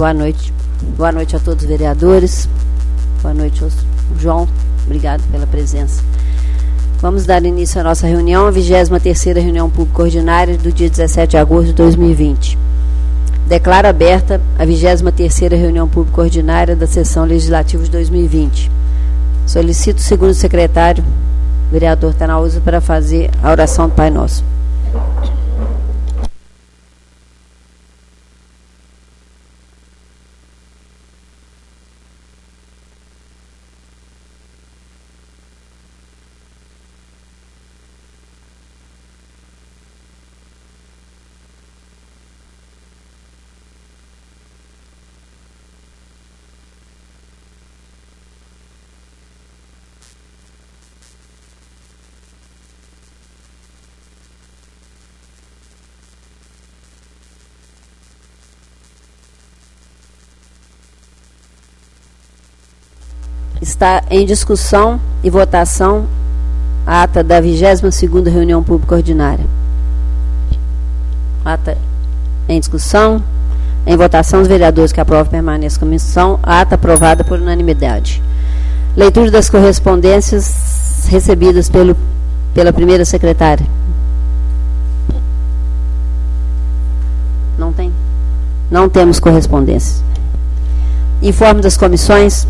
Boa noite. Boa noite a todos os vereadores. Boa noite, João. Obrigado pela presença. Vamos dar início à nossa reunião, a 23ª reunião pública ordinária do dia 17 de agosto de 2020. Declaro aberta a 23ª reunião pública ordinária da sessão legislativa de 2020. Solicito o segundo secretário, vereador Tanauza, para fazer a oração do Pai Nosso. Está em discussão e votação a ata da 22ª reunião pública ordinária. Ata em discussão, em votação, os vereadores que aprovam permanecem na comissão, a ata aprovada por unanimidade. Leitura das correspondências recebidas pela primeira secretária. Não tem? Não temos correspondências. Informe das comissões.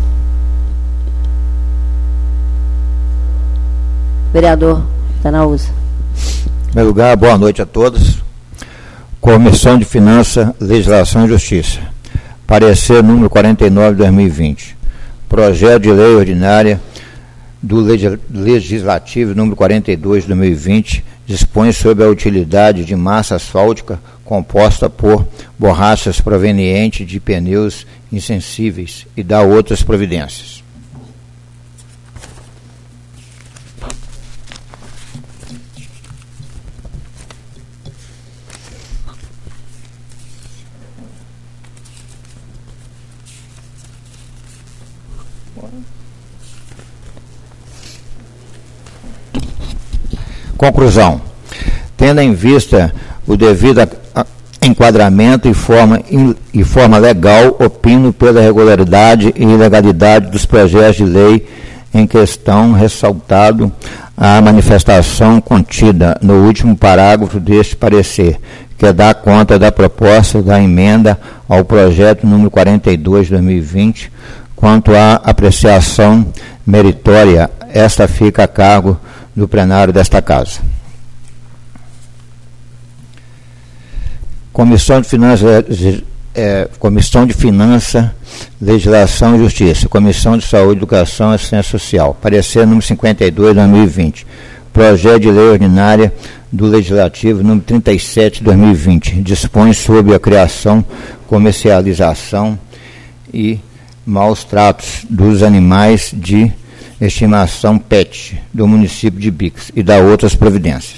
Vereador Tanauza. Em primeiro lugar, boa noite a todos. Comissão de Finanças, Legislação e Justiça. Parecer número 49 de 2020. Projeto de lei ordinária do Legislativo número 42 de 2020 dispõe sobre a utilidade de massa asfáltica composta por borrachas provenientes de pneus insensíveis e dá outras providências. Conclusão. Tendo em vista o devido enquadramento e forma legal, opino pela regularidade e ilegalidade dos projetos de lei em questão, ressaltado a manifestação contida no último parágrafo deste parecer, que dá conta da proposta da emenda ao projeto número 42 de 2020, quanto à apreciação meritória, esta fica a cargo do plenário desta casa. Comissão de Finanças, Legislação e Justiça. Comissão de Saúde, Educação e Assistência Social. Parecer número 52 de 2020. Projeto de lei ordinária do Legislativo número 37 de 2020. Dispõe sobre a criação, comercialização e maus tratos dos animais de estimação PET do município de Bix e dá outras providências.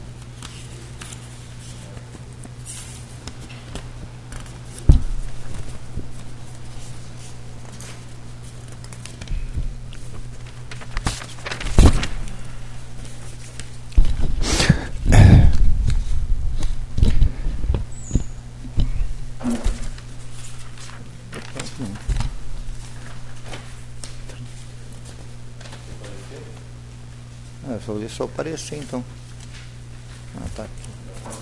Só aparecer então. Tá aqui.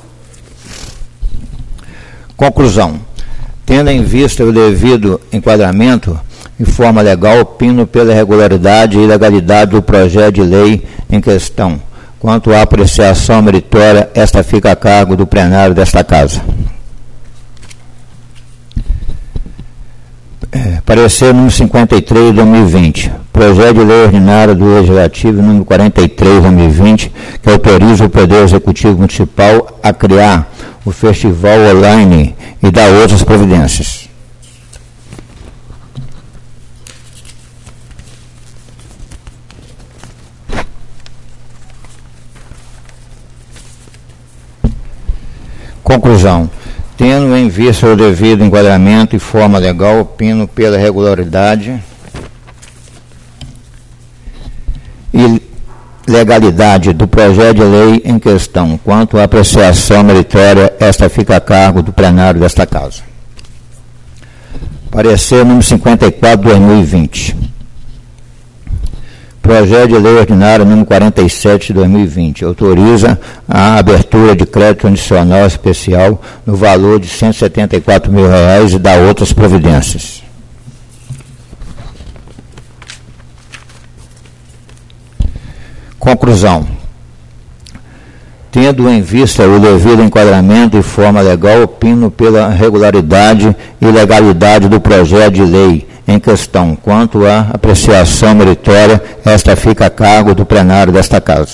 Conclusão. Tendo em vista o devido enquadramento e forma legal, opino pela regularidade e legalidade do projeto de lei em questão. Quanto à apreciação meritória, esta fica a cargo do plenário desta casa. Parecer número 53 de 2020. Projeto de lei ordinária do Legislativo número 43 de 2020, que autoriza o Poder Executivo Municipal a criar o Festival Online e dá outras providências. Conclusão. Tendo em vista o devido enquadramento e forma legal, opino pela regularidade e legalidade do projeto de lei em questão. Quanto à apreciação meritória, esta fica a cargo do plenário desta casa. Parecer número 54, 2020. Projeto de lei ordinária número 47 de 2020 autoriza a abertura de crédito adicional especial no valor de R$ 174 mil e dá outras providências. Conclusão. Tendo em vista o devido enquadramento e forma legal, opino pela regularidade e legalidade do projeto de lei em questão. Quanto à apreciação meritória, esta fica a cargo do plenário desta Casa.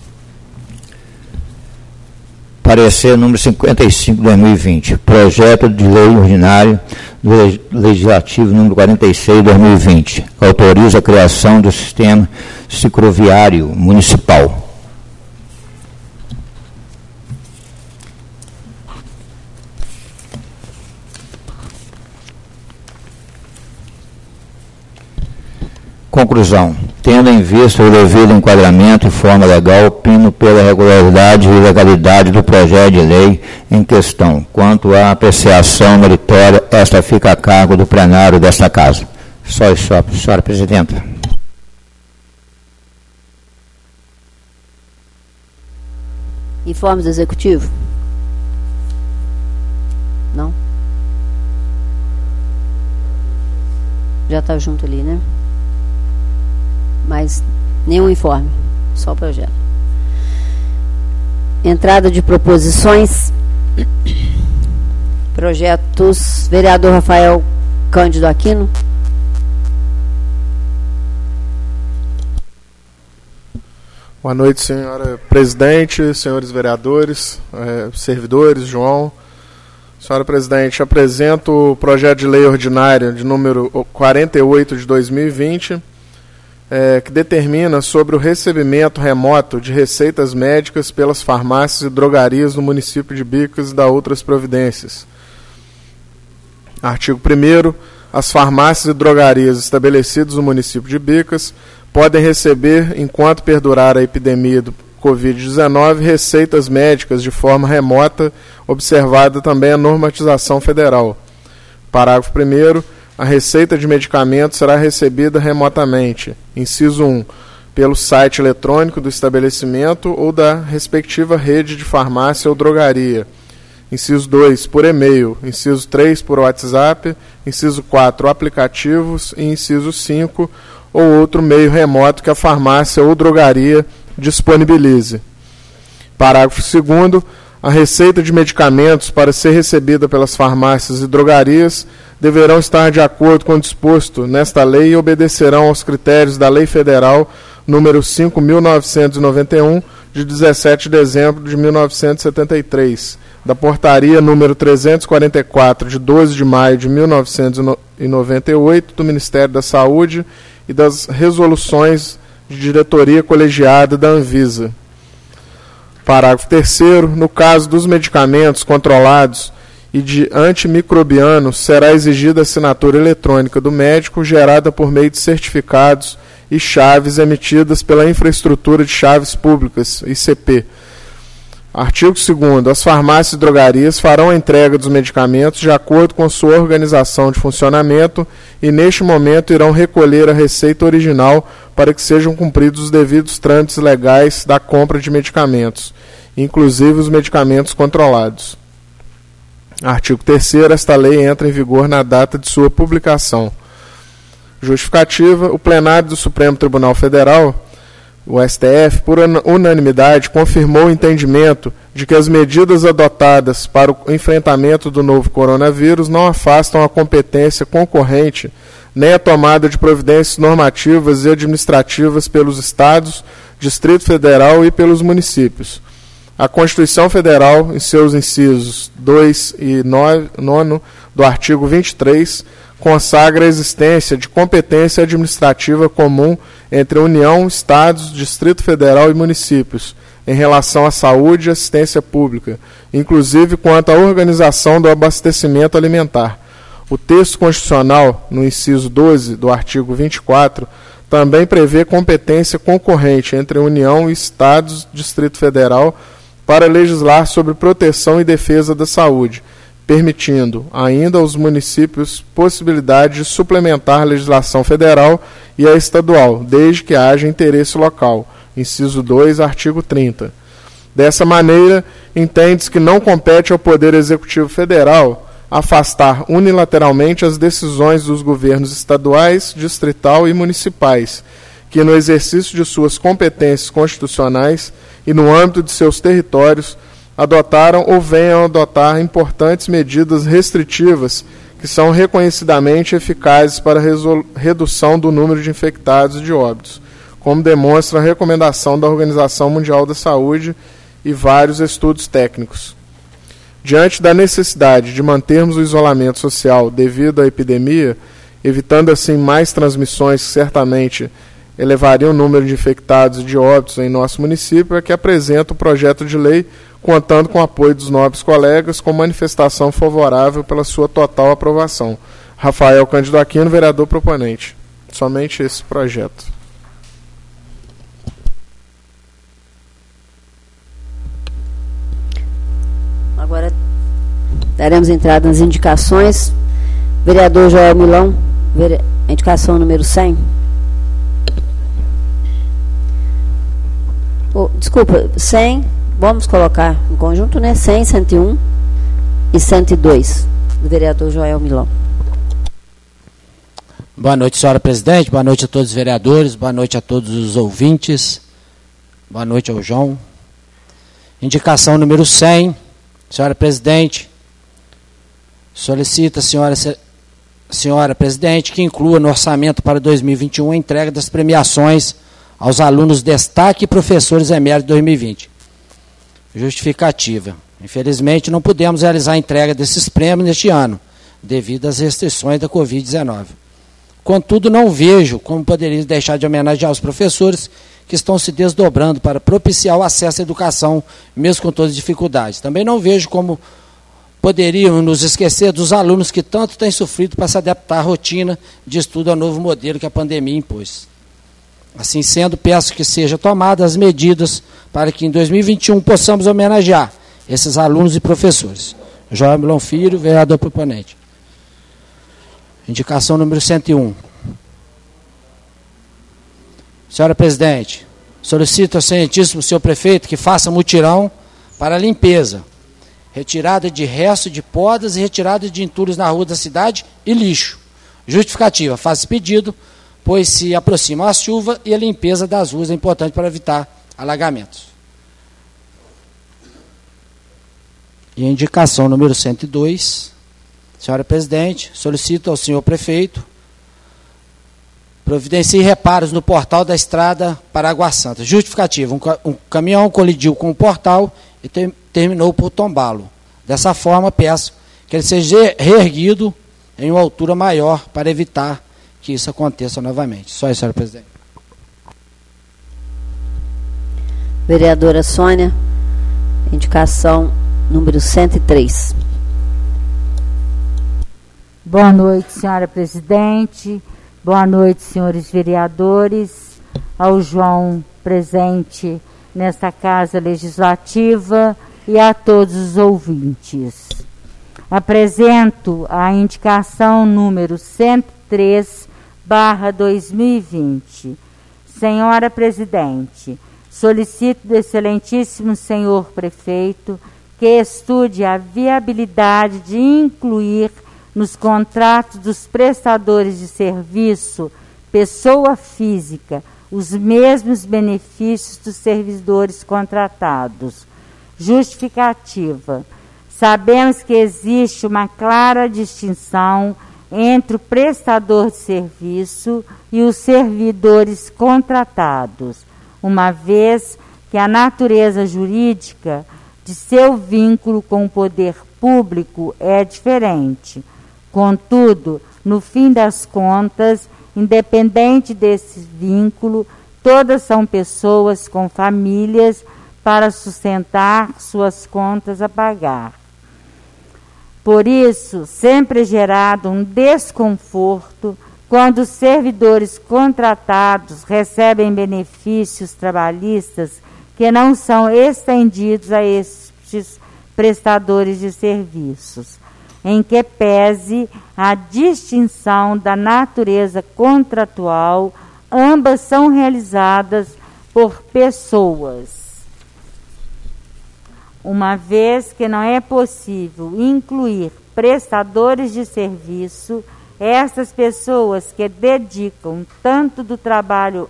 Parecer número 55 de 2020. Projeto de lei ordinário do Legislativo número 46 de 2020. Autoriza a criação do sistema cicloviário municipal. Conclusão. Tendo em vista o devido enquadramento e forma legal, opino pela regularidade e legalidade do projeto de lei em questão. Quanto à apreciação meritória, esta fica a cargo do plenário desta Casa. Só isso, senhora presidenta. Informes do Executivo? Não? Já está junto ali, né? Mas nenhum informe, só o projeto. Entrada de proposições. Projetos. Vereador Rafael Cândido Aquino. Boa noite, senhora presidente, senhores vereadores, servidores, João. Senhora presidente, apresento o projeto de lei ordinária de número 48 de 2020, que determina sobre o recebimento remoto de receitas médicas pelas farmácias e drogarias no município de Bicas e da outras providências. Artigo 1º. As farmácias e drogarias estabelecidas no município de Bicas podem receber, enquanto perdurar a epidemia do Covid-19, receitas médicas de forma remota, observada também a normatização federal. Parágrafo 1º. A receita de medicamentos será recebida remotamente. Inciso 1. Pelo site eletrônico do estabelecimento ou da respectiva rede de farmácia ou drogaria. Inciso 2. Por e-mail. Inciso 3. Por WhatsApp. Inciso 4. Aplicativos. E inciso 5. Ou outro meio remoto que a farmácia ou drogaria disponibilize. Parágrafo 2º. A receita de medicamentos para ser recebida pelas farmácias e drogarias deverão estar de acordo com o disposto nesta lei e obedecerão aos critérios da Lei Federal número 5.991, de 17 de dezembro de 1973, da Portaria número 344, de 12 de maio de 1998, do Ministério da Saúde e das resoluções de diretoria colegiada da Anvisa. Parágrafo 3º. No caso dos medicamentos controlados e de antimicrobianos, será exigida a assinatura eletrônica do médico gerada por meio de certificados e chaves emitidas pela Infraestrutura de Chaves Públicas, ICP. Artigo 2º. As farmácias e drogarias farão a entrega dos medicamentos de acordo com sua organização de funcionamento e, neste momento, irão recolher a receita original para que sejam cumpridos os devidos trâmites legais da compra de medicamentos, inclusive os medicamentos controlados. Artigo 3º. Esta lei entra em vigor na data de sua publicação. Justificativa. O plenário do Supremo Tribunal Federal, o STF, por unanimidade, confirmou o entendimento de que as medidas adotadas para o enfrentamento do novo coronavírus não afastam a competência concorrente nem a tomada de providências normativas e administrativas pelos Estados, Distrito Federal e pelos municípios. A Constituição Federal, em seus incisos 2 e 9 do artigo 23, consagra a existência de competência administrativa comum entre a União, Estados, Distrito Federal e municípios, em relação à saúde e assistência pública, inclusive quanto à organização do abastecimento alimentar. O texto constitucional, no inciso 12 do artigo 24, também prevê competência concorrente entre a União e Estados, Distrito Federal, para legislar sobre proteção e defesa da saúde, permitindo ainda aos municípios possibilidade de suplementar a legislação federal e a estadual, desde que haja interesse local. Inciso 2, artigo 30. Dessa maneira, entende-se que não compete ao Poder Executivo Federal afastar unilateralmente as decisões dos governos estaduais, distrital e municipais, que no exercício de suas competências constitucionais e no âmbito de seus territórios adotaram ou venham a adotar importantes medidas restritivas que são reconhecidamente eficazes para a redução do número de infectados e de óbitos, como demonstra a recomendação da Organização Mundial da Saúde e vários estudos técnicos. Diante da necessidade de mantermos o isolamento social devido à epidemia, evitando assim mais transmissões que certamente elevariam o número de infectados e de óbitos em nosso município, é que apresenta o projeto de lei, contando com o apoio dos nobres colegas, com manifestação favorável pela sua total aprovação. Rafael Cândido Aquino, vereador proponente. Somente esse projeto. Agora daremos entrada nas indicações. Vereador Joel Milão, indicação número 100. Desculpa, 100, vamos colocar em conjunto, né? 100, 101 e 102, do vereador Joel Milão. Boa noite, senhora presidente, boa noite a todos os vereadores, boa noite a todos os ouvintes, boa noite ao João. Indicação número 100, senhora presidente, solicita, senhora presidente, que inclua no orçamento para 2021 a entrega das premiações aos alunos destaque e professores eméritos 2020. Justificativa. Infelizmente, não pudemos realizar a entrega desses prêmios neste ano, devido às restrições da Covid-19. Contudo, não vejo como poderia deixar de homenagear os professores que estão se desdobrando para propiciar o acesso à educação, mesmo com todas as dificuldades. Também não vejo como poderíamos nos esquecer dos alunos que tanto têm sofrido para se adaptar à rotina de estudo ao novo modelo que a pandemia impôs. Assim sendo, peço que sejam tomadas as medidas para que em 2021 possamos homenagear esses alunos e professores. Joel Milão Filho, vereador proponente. Indicação número 101. Senhora presidente, solicito ao excelentíssimo senhor prefeito que faça mutirão para a limpeza, retirada de resto de podas e retirada de entulhos na rua da cidade e lixo. Justificativa, faço pedido, pois se aproxima a chuva e a limpeza das ruas é importante para evitar alagamentos. E a indicação número 102, senhora presidente, solicito ao senhor prefeito providencie reparos no portal da estrada para Água Santa. Justificativa, um caminhão colidiu com o portal e terminou por tombá-lo. Dessa forma, peço que ele seja reerguido em uma altura maior para evitar que isso aconteça novamente. Só isso, senhora presidente. Vereadora Sônia, indicação número 103. Boa noite, senhora presidente. Boa noite, senhores vereadores. Ao João presente nesta Casa Legislativa e a todos os ouvintes. Apresento a indicação número 103/2020. Senhora presidente, solicito do excelentíssimo senhor prefeito que estude a viabilidade de incluir nos contratos dos prestadores de serviço, pessoa física, os mesmos benefícios dos servidores contratados. Justificativa. Sabemos que existe uma clara distinção entre o prestador de serviço e os servidores contratados, uma vez que a natureza jurídica de seu vínculo com o poder público é diferente. Contudo, no fim das contas, independente desse vínculo, todas são pessoas com famílias para sustentar suas contas a pagar. Por isso, sempre é gerado um desconforto quando os servidores contratados recebem benefícios trabalhistas que não são estendidos a estes prestadores de serviços. em que pese a distinção da natureza contratual, ambas são realizadas por pessoas. Uma vez que não é possível incluir prestadores de serviço, essas pessoas que dedicam tanto do trabalho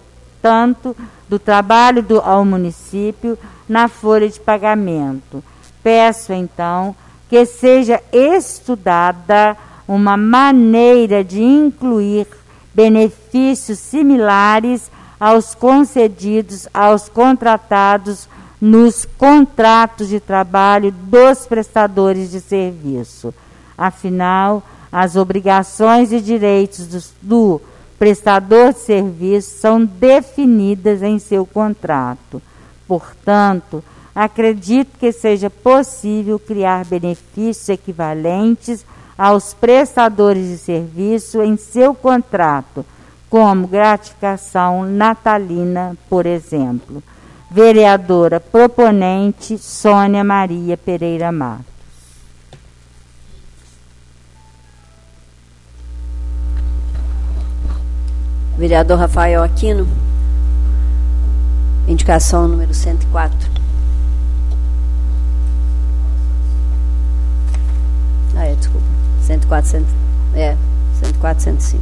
ao município na folha de pagamento. Peço, então, que seja estudada uma maneira de incluir benefícios similares aos concedidos aos contratados nos contratos de trabalho dos prestadores de serviço. Afinal, as obrigações e direitos do prestador de serviço são definidas em seu contrato. Portanto, acredito que seja possível criar benefícios equivalentes aos prestadores de serviço em seu contrato, como gratificação natalina, por exemplo. Vereadora proponente Sônia Maria Pereira Matos. Vereador Rafael Aquino, indicação número 104. Desculpa. 104, 105.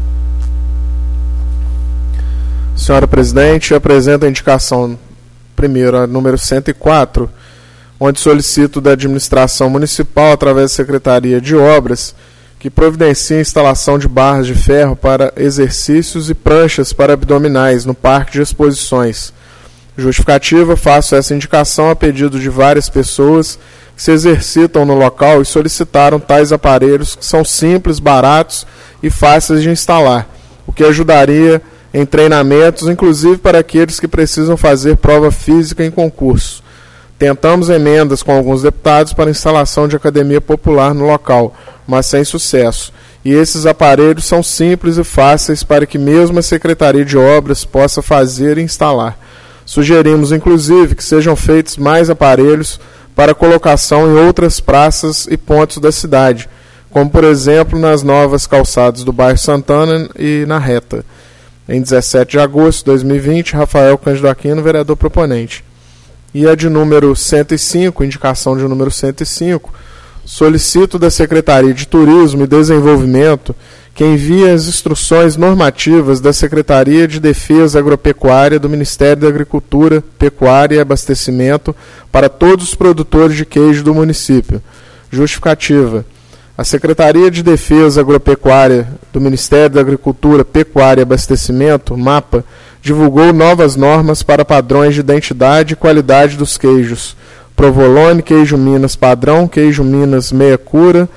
Senhora Presidente, apresento a indicação primeiro, a número 104, onde solicito da administração municipal, através da Secretaria de Obras, que providencie a instalação de barras de ferro para exercícios e pranchas para abdominais no Parque de Exposições. Justificativa, faço essa indicação a pedido de várias pessoas que se exercitam no local e solicitaram tais aparelhos que são simples, baratos e fáceis de instalar, o que ajudaria em treinamentos, inclusive para aqueles que precisam fazer prova física em concurso. Tentamos emendas com alguns deputados para a instalação de academia popular no local, mas sem sucesso. E esses aparelhos são simples e fáceis para que mesmo a Secretaria de Obras possa fazer e instalar. Sugerimos, inclusive, que sejam feitos mais aparelhos para colocação em outras praças e pontos da cidade, como, por exemplo, nas novas calçadas do bairro Santana e na Reta. Em 17 de agosto de 2020, Rafael Cândido Aquino, vereador proponente. E a de número 105, indicação de número 105, solicito da Secretaria de Turismo e Desenvolvimento que envie as instruções normativas da Secretaria de Defesa Agropecuária do Ministério da Agricultura, Pecuária e Abastecimento para todos os produtores de queijo do município. Justificativa. A Secretaria de Defesa Agropecuária do Ministério da Agricultura, Pecuária e Abastecimento, MAPA, divulgou novas normas para padrões de identidade e qualidade dos queijos. Provolone, queijo Minas padrão, queijo Minas meia cura,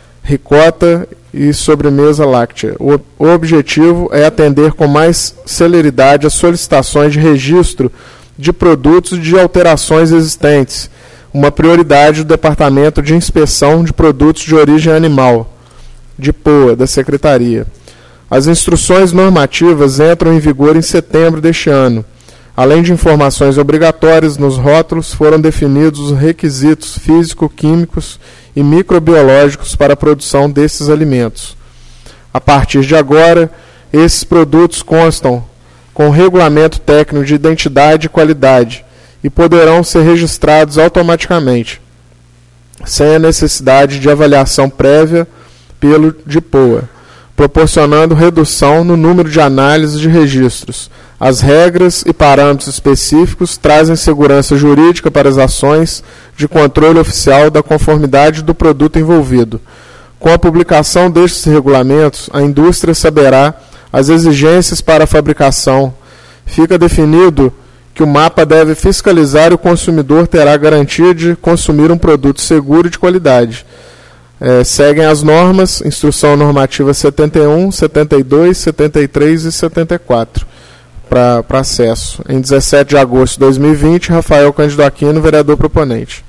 ricota e sobremesa láctea. O objetivo é atender com mais celeridade as solicitações de registro de produtos e de alterações existentes, uma prioridade do Departamento de Inspeção de Produtos de Origem Animal, DIPOA, da Secretaria. As instruções normativas entram em vigor em setembro deste ano. Além de informações obrigatórias, nos rótulos foram definidos os requisitos físico-químicos e microbiológicos para a produção desses alimentos. A partir de agora, esses produtos constam com regulamento técnico de identidade e qualidade e poderão ser registrados automaticamente, sem a necessidade de avaliação prévia pelo DIPOA, proporcionando redução no número de análises de registros. As regras e parâmetros específicos trazem segurança jurídica para as ações de controle oficial da conformidade do produto envolvido. Com a publicação destes regulamentos, a indústria saberá as exigências para a fabricação. Fica definido que o MAPA deve fiscalizar e o consumidor terá a garantia de consumir um produto seguro e de qualidade. Seguem as normas, Instrução Normativa 71, 72, 73 e 74, para acesso. Em 17 de agosto de 2020, Rafael Cândido Aquino, vereador proponente.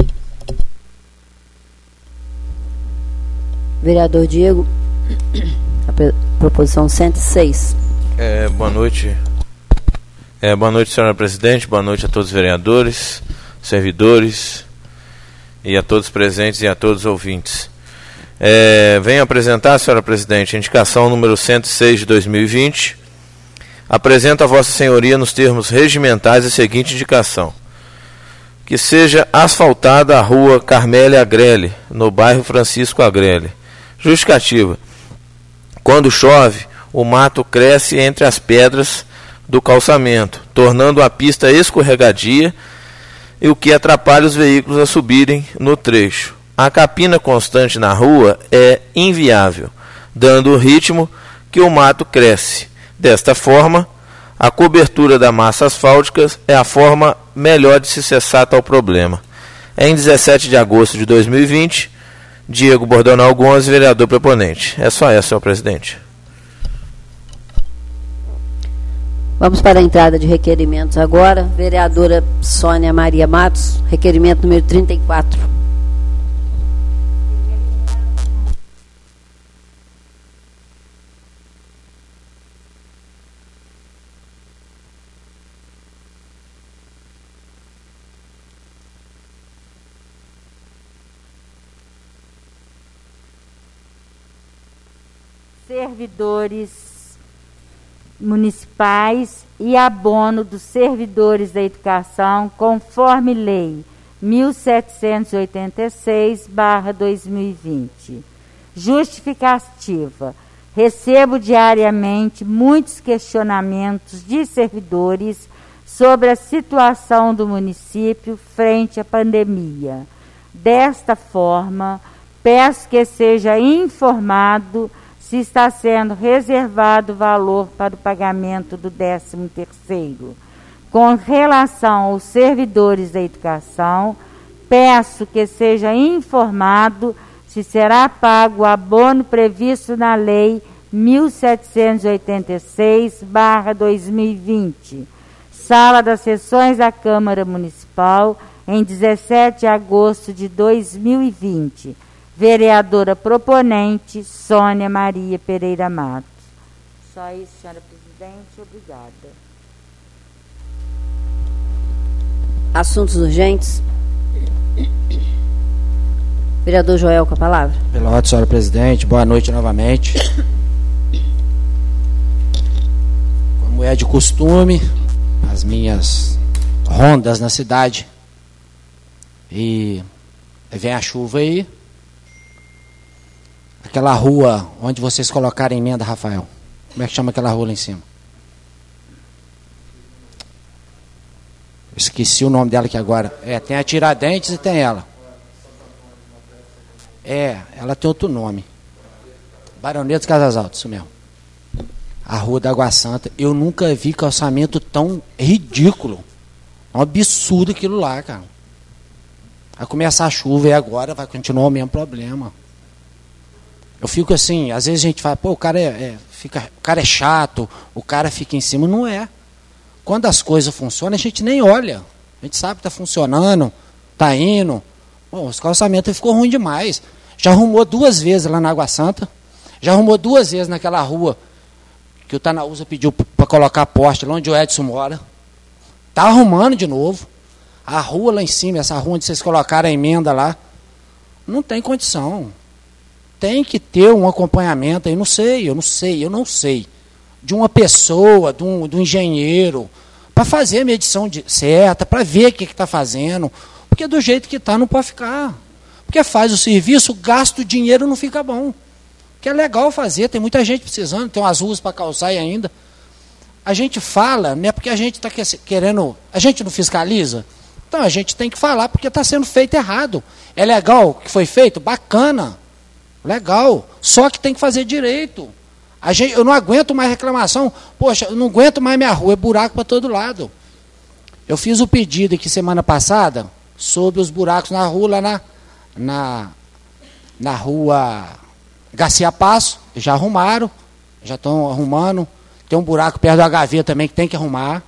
Vereador Diego, a proposição 106. Boa noite. Boa noite, senhora presidente. Boa noite a todos os vereadores, servidores e a todos presentes e a todos os ouvintes. Venho apresentar, senhora presidente, a indicação número 106 de 2020. Apresento a Vossa Senhoria nos termos regimentais a seguinte indicação: que seja asfaltada a rua Carmélia Agrelli, no bairro Francisco Agrelli. Justificativa: quando chove, o mato cresce entre as pedras do calçamento, tornando a pista escorregadia, e o que atrapalha os veículos a subirem no trecho. A capina constante na rua é inviável, dando o ritmo que o mato cresce. Desta forma, a cobertura da massa asfáltica é a forma melhor de se cessar tal problema. Em 17 de agosto de 2020, Diego Bordonal Gonzi, vereador proponente. É só essa, senhor presidente. Vamos para a entrada de requerimentos agora. Vereadora Sônia Maria Matos, requerimento número 34. Servidores municipais e abono dos servidores da educação, conforme lei 1786/2020. Justificativa: recebo diariamente muitos questionamentos de servidores sobre a situação do município frente à pandemia. Desta forma, peço que seja informado se está sendo reservado valor para o pagamento do 13º. Com relação aos servidores da educação, peço que seja informado se será pago o abono previsto na Lei 1786/2020. Sala das Sessões da Câmara Municipal, em 17 de agosto de 2020. Vereadora proponente, Sônia Maria Pereira Matos. Só isso, senhora presidente. Obrigada. Assuntos urgentes. Vereador Joel, com a palavra. Pela ordem, senhora presidente, boa noite novamente. Como é de costume, as minhas rondas na cidade. E vem a chuva aí. Aquela rua onde vocês colocaram a emenda, Rafael. Como é que chama aquela rua lá em cima? Esqueci o nome dela aqui agora. Tem a Tiradentes e tem ela. Ela tem outro nome. Baronesa dos Casas Altas, isso mesmo. A Rua da Água Santa. Eu nunca vi calçamento tão ridículo. É um absurdo aquilo lá, cara. Vai começar a chuva e agora vai continuar o mesmo problema. Eu fico assim, às vezes a gente fala, pô, o cara é chato, o cara fica em cima. Não é. Quando as coisas funcionam, a gente nem olha. A gente sabe que está funcionando, está indo. Bom, os calçamentos ficou ruim demais. Já arrumou 2 vezes lá na Água Santa. Já arrumou 2 vezes naquela rua que o Tanaúsa pediu para colocar poste, lá onde o Edson mora. Está arrumando de novo. A rua lá em cima, essa rua onde vocês colocaram a emenda lá, não tem condição. Tem que ter um acompanhamento aí, eu não sei, de uma pessoa, de um engenheiro, para fazer a medição certa, para ver o que está fazendo, porque do jeito que está não pode ficar. Porque faz o serviço, gasta o dinheiro, não fica bom. Que é legal fazer, tem muita gente precisando, tem umas ruas para calçar aí ainda. A gente fala, não é porque a gente está querendo, a gente não fiscaliza, então a gente tem que falar porque está sendo feito errado. É legal o que foi feito? Bacana. Legal, só que tem que fazer direito. Eu não aguento mais reclamação. Poxa, eu não aguento mais minha rua, é buraco para todo lado. Eu fiz o pedido aqui semana passada sobre os buracos na rua, lá na rua Garcia Passo. Já arrumaram, já estão arrumando. Tem um buraco perto do HV também que tem que arrumar.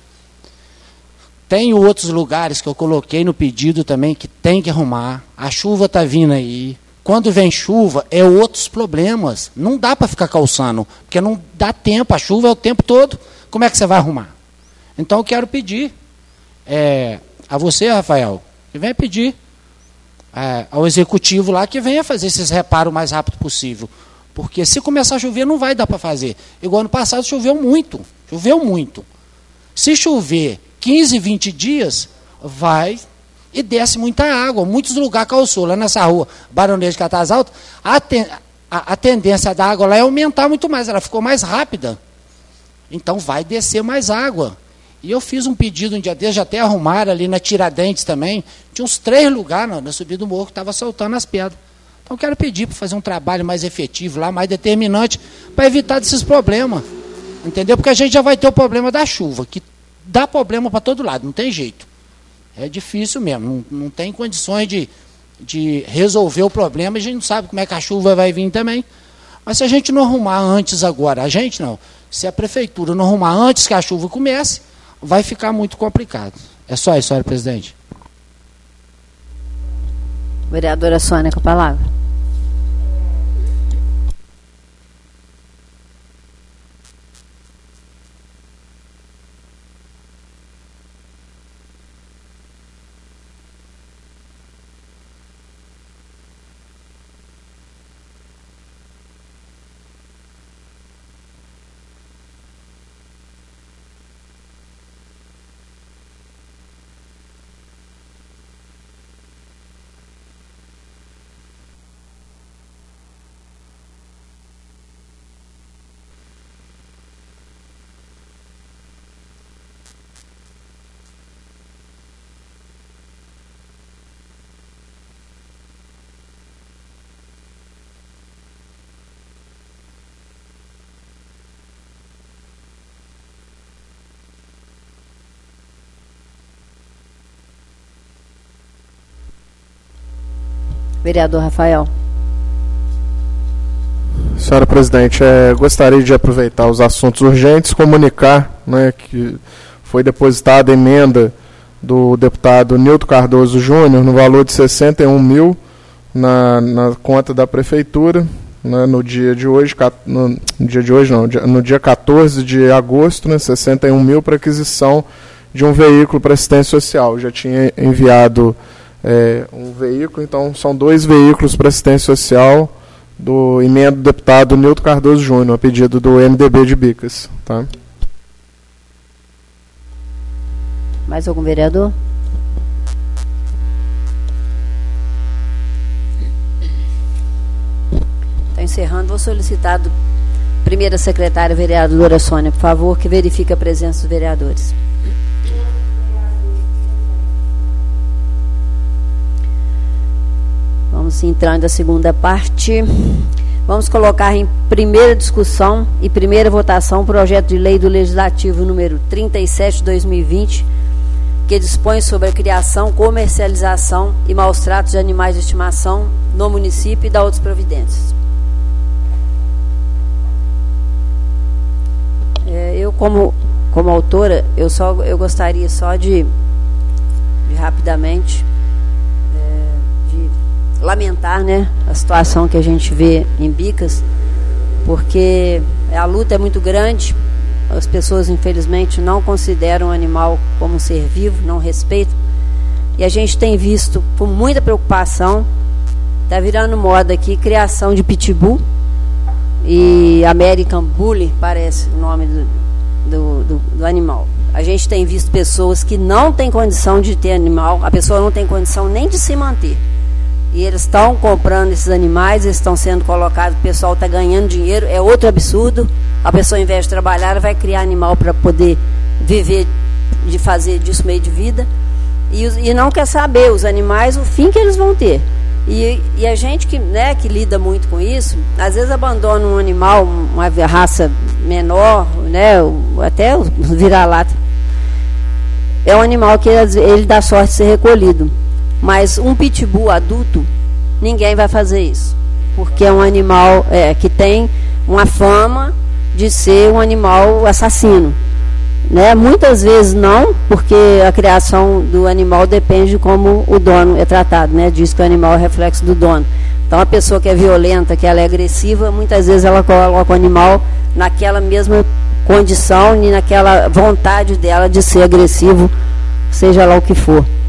Tem outros lugares que eu coloquei no pedido também que tem que arrumar. A chuva está vindo aí. Quando vem chuva, é outros problemas. Não dá para ficar calçando, porque não dá tempo, a chuva é o tempo todo. Como é que você vai arrumar? Então eu quero pedir a você, Rafael, que venha pedir ao executivo lá que venha fazer esses reparos o mais rápido possível. Porque se começar a chover, não vai dar para fazer. Igual ano passado choveu muito. Se chover 15, 20 dias, vai e desce muita água. Muitos lugares calçou. Lá nessa rua, Baronês de Catas Altas, a tendência da água lá é aumentar muito mais. Ela ficou mais rápida. Então vai descer mais água. E eu fiz um pedido um dia desses, já até arrumaram ali na Tiradentes também. Tinha uns 3 lugares na subida do morro que estava soltando as pedras. Então quero pedir para fazer um trabalho mais efetivo lá, mais determinante, para evitar desses problemas. Entendeu? Porque a gente já vai ter o problema da chuva, que dá problema para todo lado, não tem jeito. É difícil mesmo, não tem condições de resolver o problema, a gente não sabe como é que a chuva vai vir também. Mas se a gente não arrumar antes agora, se a prefeitura não arrumar antes que a chuva comece, vai ficar muito complicado. É só isso, senhora presidente. Vereadora Sônia, com a palavra. Vereador Rafael. Senhora presidente, gostaria de aproveitar os assuntos urgentes, comunicar, né, que foi depositada a emenda do deputado Nilton Cardoso Júnior no valor de 61 mil na conta da prefeitura, né, no dia 14 de agosto, né, 61 mil para aquisição de um veículo para assistência social. Já tinha enviado um veículo, então são 2 veículos para assistência social do emenda do deputado Nilton Cardoso Júnior, a pedido do MDB de Bicas. Tá? Mais algum vereador? Está encerrando. Vou solicitar do primeira secretária, vereadora Sônia, por favor, que verifique a presença dos vereadores. Vamos entrando na segunda parte. Vamos colocar em primeira discussão e primeira votação o projeto de lei do Legislativo número 37/2020, que dispõe sobre a criação, comercialização e maus-tratos de animais de estimação no município e dá outras providências. Eu, como autora, eu gostaria só de rapidamente lamentar, né, a situação que a gente vê em Bicas, porque a luta é muito grande, as pessoas infelizmente não consideram o animal como um ser vivo, não respeitam, e a gente tem visto com muita preocupação, está virando moda aqui, criação de pitbull e American Bully, parece o nome do animal. A gente tem visto pessoas que não têm condição de ter animal, a pessoa não tem condição nem de se manter. E eles estão comprando esses animais, eles estão sendo colocados, o pessoal está ganhando dinheiro, é outro absurdo. A pessoa, ao invés de trabalhar, vai criar animal para poder viver, de fazer disso meio de vida, e não quer saber, os animais, o fim que eles vão ter. E a gente que lida muito com isso, às vezes abandona um animal, uma raça menor, né, até o vira-lata. É um animal que ele dá sorte de ser recolhido. Mas um pitbull adulto, ninguém vai fazer isso. Porque é um animal que tem uma fama de ser um animal assassino. Né? Muitas vezes não, porque a criação do animal depende de como o dono é tratado. Né? Diz que o animal é reflexo do dono. Então a pessoa que é violenta, que ela é agressiva, muitas vezes ela coloca o animal naquela mesma condição e naquela vontade dela de ser agressivo, seja lá o que for.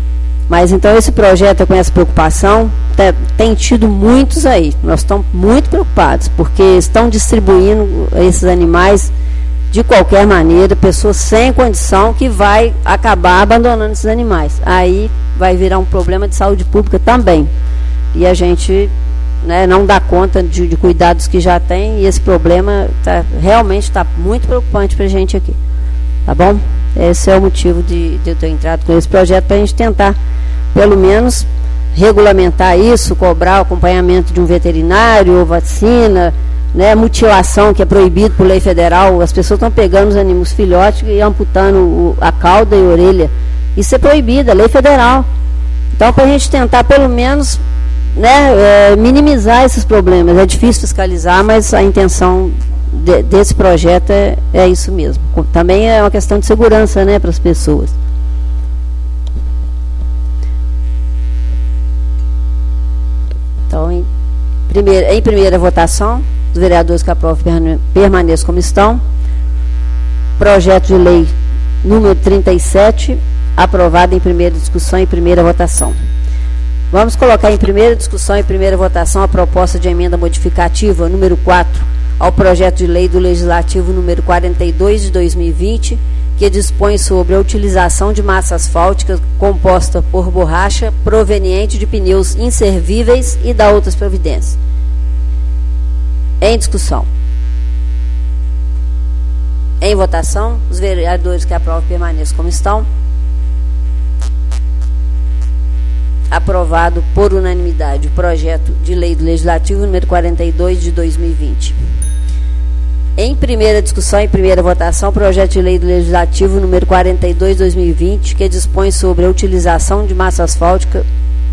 Mas então esse projeto com essa preocupação tem tido muitos aí. Nós estamos muito preocupados, porque estão distribuindo esses animais de qualquer maneira, pessoas sem condição que vai acabar abandonando esses animais. Aí vai virar um problema de saúde pública também. E a gente, né, não dá conta de cuidados que já tem, e esse problema realmente está muito preocupante para a gente aqui. Tá bom? Esse é o motivo de eu ter entrado com esse projeto, para a gente tentar, pelo menos, regulamentar isso, cobrar o acompanhamento de um veterinário, ou vacina, né, mutilação, que é proibido por lei federal. As pessoas estão pegando os animais filhotes e amputando a cauda e a orelha. Isso é proibido, é lei federal. Então, para a gente tentar, pelo menos, né, minimizar esses problemas. É difícil fiscalizar, mas a intenção desse projeto é isso mesmo. Também é uma questão de segurança, né, para as pessoas. Então, em primeira votação, os vereadores que aprovam permaneçam como estão. Projeto de lei número 37, aprovado em primeira discussão e primeira votação. Vamos colocar em primeira discussão e primeira votação a proposta de emenda modificativa número 4 ao projeto de lei do Legislativo número 42 de 2020, que dispõe sobre a utilização de massa asfáltica composta por borracha proveniente de pneus inservíveis e da outras providências. Em discussão. Em votação, os vereadores que aprovam permaneçam como estão. Aprovado por unanimidade o projeto de lei do Legislativo número 42 de 2020. Em primeira discussão e primeira votação, projeto de lei do Legislativo número 42 de 2020, que dispõe sobre a utilização de massa asfáltica.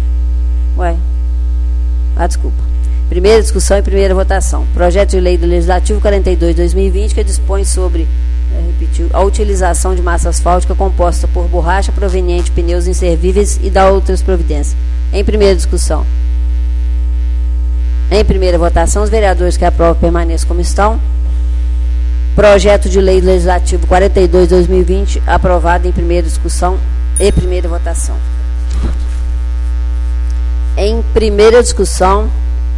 Desculpa. Primeira discussão e primeira votação. Projeto de lei do Legislativo 42 de 2020, que dispõe sobre a utilização de massa asfáltica composta por borracha proveniente de pneus inservíveis e da outras providências. Em primeira discussão. Em primeira votação, os vereadores que aprovam permaneçam como estão. Projeto de lei do Legislativo 42 de 2020, aprovado em primeira discussão e primeira votação. Em primeira discussão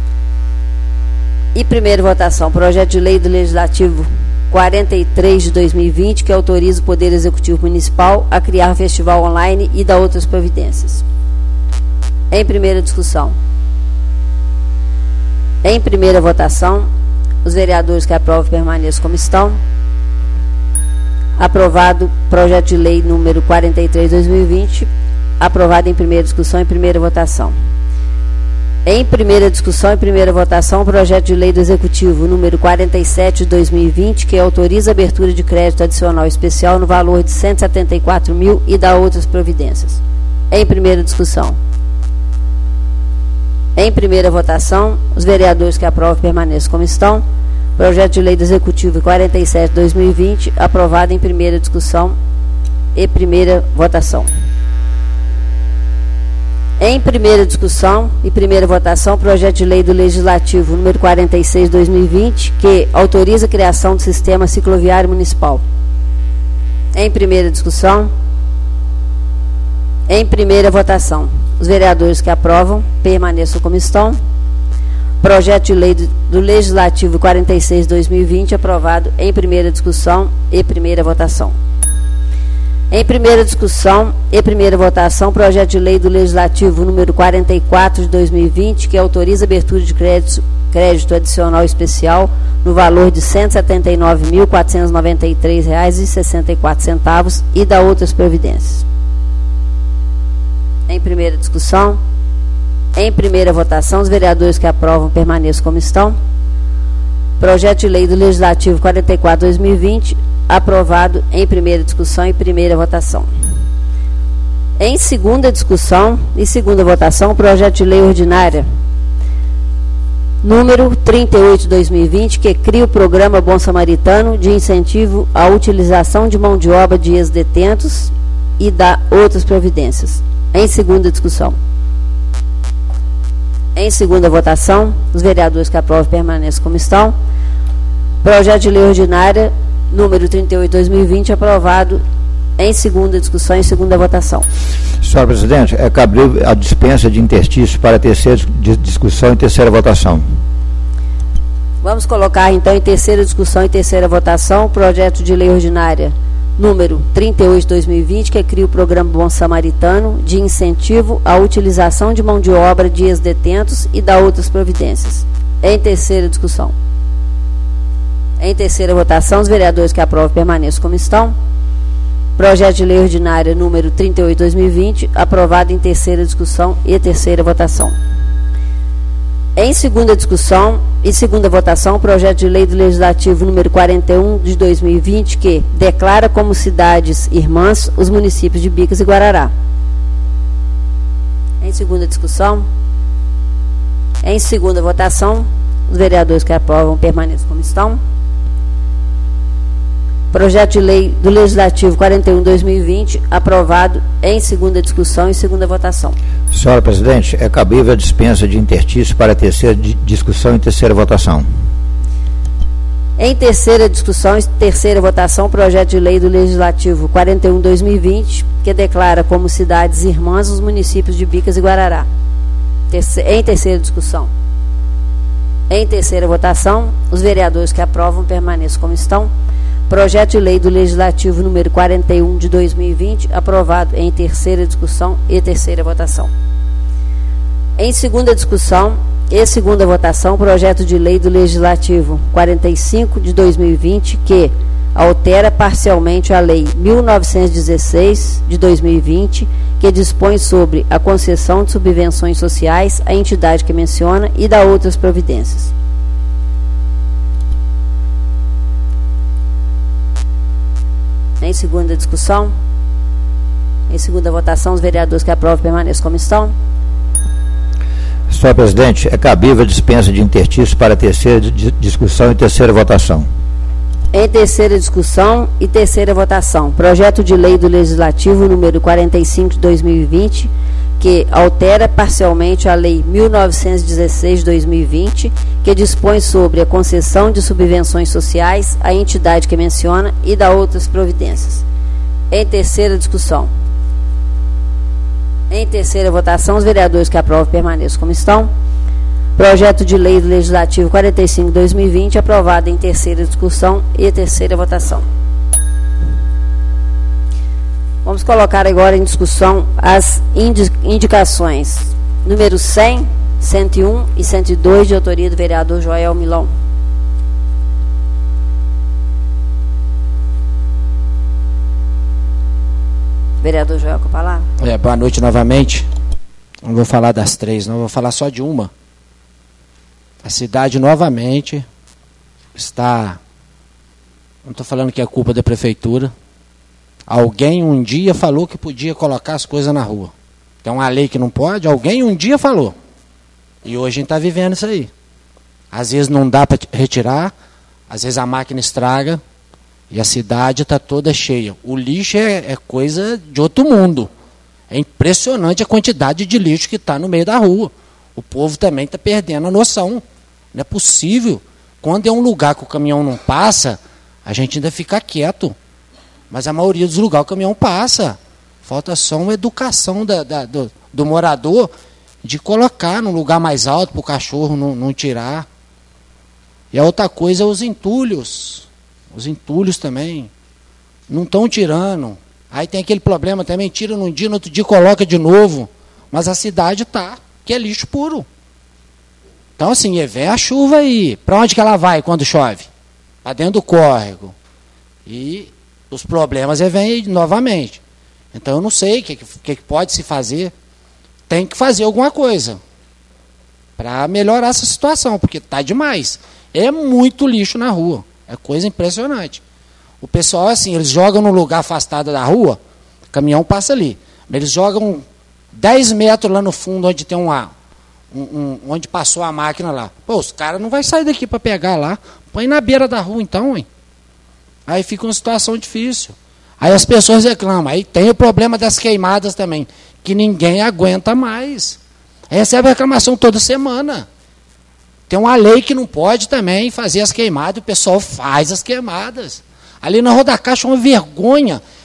e primeira votação, projeto de lei do Legislativo 43 de 2020, que autoriza o Poder Executivo Municipal a criar um festival online e da outras providências. Em primeira discussão. Em primeira votação, os vereadores que aprovam permaneçam como estão. Aprovado projeto de lei número 43 de 2020, aprovado em primeira discussão e primeira votação. Em primeira discussão e primeira votação, o projeto de lei do Executivo número 47 de 2020, que autoriza a abertura de crédito adicional especial no valor de 174 mil e da outras providências. Em primeira discussão. Em primeira votação, os vereadores que aprovam permaneçam como estão. Projeto de lei do Executivo 47 de 2020, aprovado em primeira discussão e primeira votação. Em primeira discussão e primeira votação, projeto de lei do Legislativo número 46 de 2020, que autoriza a criação do sistema cicloviário municipal. Em primeira discussão. Em primeira votação. Os vereadores que aprovam permaneçam como estão. Projeto de lei do Legislativo 46 de 2020, aprovado em primeira discussão e primeira votação. Em primeira discussão e primeira votação, projeto de lei do Legislativo número 44 de 2020, que autoriza a abertura de crédito adicional especial no valor de R$ 179.493,64 e da outras providências. Em primeira discussão, em primeira votação, os vereadores que aprovam permaneçam como estão. Projeto de lei do Legislativo 44 de 2020, aprovado em primeira discussão e primeira votação. Em segunda discussão e segunda votação, projeto de lei ordinária número 38 de 2020, que cria o programa Bom Samaritano de incentivo à utilização de mão de obra de ex-detentos e da outras providências. Em segunda discussão. Em segunda votação, os vereadores que aprovam permaneçam como estão. Projeto de lei ordinária número 38 de 2020, aprovado em segunda discussão e segunda votação. Senhora presidente, é cabível a dispensa de interstício para terceira discussão e terceira votação. Vamos colocar, então, em terceira discussão e terceira votação o projeto de lei ordinária número 38/2020, que cria o programa Bom Samaritano de incentivo à utilização de mão de obra de ex-detentos e da outras providências. Em terceira discussão. Em terceira votação, os vereadores que aprovam permaneçam como estão. Projeto de lei ordinária número 38/2020, aprovado em terceira discussão e terceira votação. Em segunda discussão e segunda votação, o projeto de lei do Legislativo número 41 de 2020, que declara como cidades irmãs os municípios de Bicas e Guarará. Em segunda discussão, em segunda votação, os vereadores que aprovam permaneçam como estão. Projeto de lei do Legislativo 41/2020, aprovado em segunda discussão e segunda votação. Senhora presidente, é cabível a dispensa de interstício para terceira discussão e terceira votação. Em terceira discussão e terceira votação, o projeto de lei do Legislativo 41/2020, que declara como cidades irmãs os municípios de Bicas e Guarará. Em terceira discussão. Em terceira votação, os vereadores que aprovam permaneçam como estão. Projeto de lei do Legislativo número 41 de 2020, aprovado em terceira discussão e terceira votação. Em segunda discussão e segunda votação, projeto de lei do Legislativo 45 de 2020, que altera parcialmente a Lei 1916 de 2020, que dispõe sobre a concessão de subvenções sociais à entidade que menciona e da outras providências. Em segunda discussão, em segunda votação, os vereadores que aprovam permaneçam como estão. Senhor presidente, é cabível a dispensa de interstício para terceira discussão e terceira votação. Em terceira discussão e terceira votação, projeto de lei do Legislativo número 45 de 2020, que altera parcialmente a Lei 1916 de 2020, que dispõe sobre a concessão de subvenções sociais à entidade que menciona e da outras providências. Em terceira discussão. Em terceira votação, os vereadores que aprovam permaneçam como estão. Projeto de lei do Legislativo 45 de 2020, aprovado em terceira discussão e terceira votação. Vamos colocar agora em discussão as indicações número 100, 101 e 102, de autoria do vereador Joel Milão. Vereador Joel, com a palavra. Boa noite novamente. Não vou falar das três, não, vou falar só de uma. A cidade novamente está... Não estou falando que é culpa da prefeitura. Alguém um dia falou que podia colocar as coisas na rua. Tem uma lei que não pode, alguém um dia falou. E hoje a gente está vivendo isso aí. Às vezes não dá para retirar, às vezes a máquina estraga e a cidade está toda cheia. O lixo é coisa de outro mundo. É impressionante a quantidade de lixo que está no meio da rua. O povo também está perdendo a noção. Não é possível. Quando é um lugar que o caminhão não passa, a gente ainda fica quieto. Mas a maioria dos lugares o caminhão passa. Falta só uma educação do morador de colocar num lugar mais alto para o cachorro não tirar. E a outra coisa é os entulhos. Os entulhos também não estão tirando. Aí tem aquele problema também, tira num dia, no outro dia coloca de novo. Mas a cidade está, que é lixo puro. Então assim, vem a chuva aí. Para onde que ela vai quando chove? Para dentro do córrego. E os problemas vêm novamente. Então eu não sei o que pode se fazer. Tem que fazer alguma coisa para melhorar essa situação, porque está demais. É muito lixo na rua. É coisa impressionante. O pessoal, assim, eles jogam num lugar afastado da rua, o caminhão passa ali. Eles jogam 10 metros lá no fundo, onde tem onde passou a máquina lá. Pô, os caras não vão sair daqui para pegar lá. Põe na beira da rua, então, hein? Aí fica uma situação difícil. Aí as pessoas reclamam. Aí tem o problema das queimadas também, que ninguém aguenta mais. Recebe reclamação toda semana. Tem uma lei que não pode também fazer as queimadas, o pessoal faz as queimadas. Ali na Rua da Caixa é uma vergonha.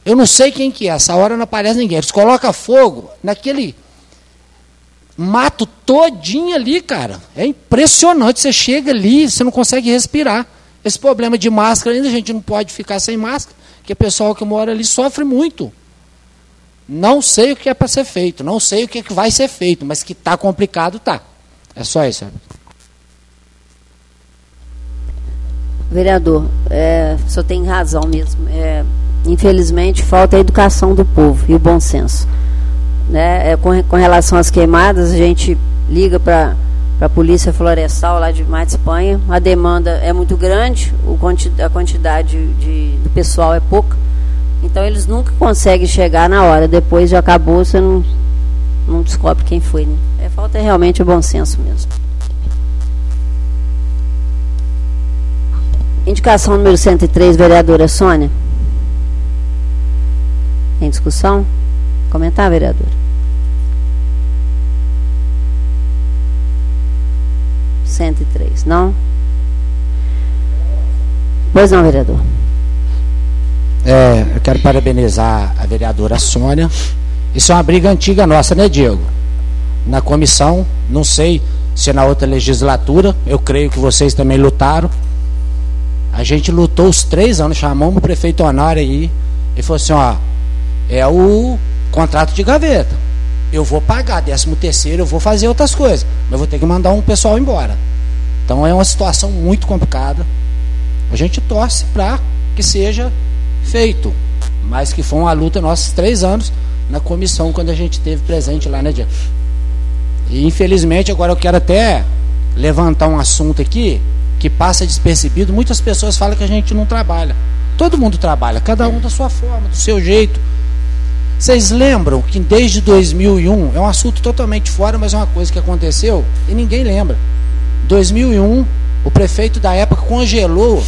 Eu não sei quem que é, essa hora não aparece ninguém. Eles colocam fogo naquele mato todinho ali, cara. É impressionante, você chega ali, você não consegue respirar. Esse problema de máscara ainda, a gente não pode ficar sem máscara, porque o pessoal que mora ali sofre muito. Não sei o que é para ser feito, não sei o que é que vai ser feito, mas que está complicado, tá. É só isso. Vereador, o senhor tem razão mesmo. Infelizmente, falta a educação do povo e o bom senso. Né? Com relação às queimadas, a gente liga para a Polícia Florestal lá de Mar de Espanha, a demanda é muito grande, a quantidade do pessoal é pouca, então eles nunca conseguem chegar na hora, depois já acabou, você não descobre quem foi. Né? Falta realmente o bom senso mesmo. Indicação número 103, vereadora Sônia. Em discussão? Comentar, vereadora? 103, não? Pois não, vereador. Eu quero parabenizar a vereadora Sônia. Isso é uma briga antiga nossa, né, Diego? Na comissão, não sei se na outra legislatura, eu creio que vocês também lutaram. A gente lutou os 3 anos, chamamos o prefeito Honório aí, e falou assim, ó, é o contrato de gaveta. Eu vou pagar 13º, eu vou fazer outras coisas, mas eu vou ter que mandar um pessoal embora. Então é uma situação muito complicada. A gente torce para que seja feito, mas que foi uma luta nossos 3 anos na comissão, quando a gente esteve presente lá, né, Diego? E infelizmente agora eu quero até levantar um assunto aqui que passa despercebido. Muitas pessoas falam que a gente não trabalha. Todo mundo trabalha, cada um da sua forma, do seu jeito. Vocês lembram que desde 2001, é um assunto totalmente fora, mas é uma coisa que aconteceu e ninguém lembra. 2001, o prefeito da época congelou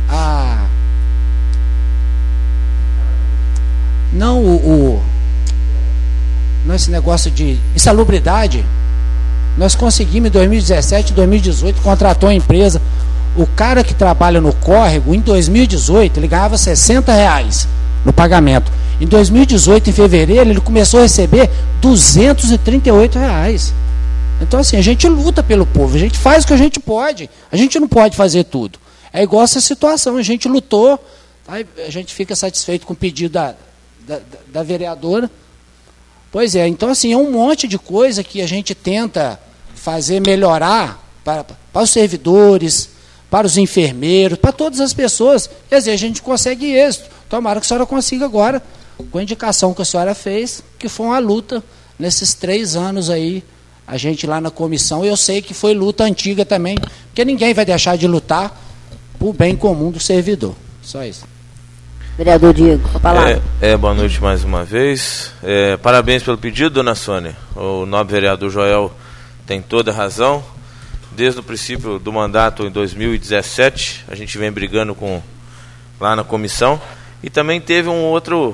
não esse negócio de insalubridade. Nós conseguimos em 2017, 2018, contratou a empresa. O cara que trabalha no córrego, em 2018, ele ganhava R$60 no pagamento. Em 2018, em fevereiro, ele começou a receber R$238. Então, assim, a gente luta pelo povo, a gente faz o que a gente pode. A gente não pode fazer tudo. É igual essa situação, a gente lutou, tá? A gente fica satisfeito com o pedido da vereadora. Pois é, então, assim, é um monte de coisa que a gente tenta fazer melhorar para os servidores, para os enfermeiros, para todas as pessoas. E às vezes a gente consegue êxito. Tomara que a senhora consiga agora, com a indicação que a senhora fez, que foi uma luta nesses 3 anos aí, a gente lá na comissão. Eu sei que foi luta antiga também, porque ninguém vai deixar de lutar por bem comum do servidor. Só isso. Vereador Diego, a palavra. Boa noite mais uma vez. Parabéns pelo pedido, dona Sônia. O nobre vereador Joel tem toda a razão. Desde o princípio do mandato, em 2017, a gente vem brigando lá na comissão. E também teve uma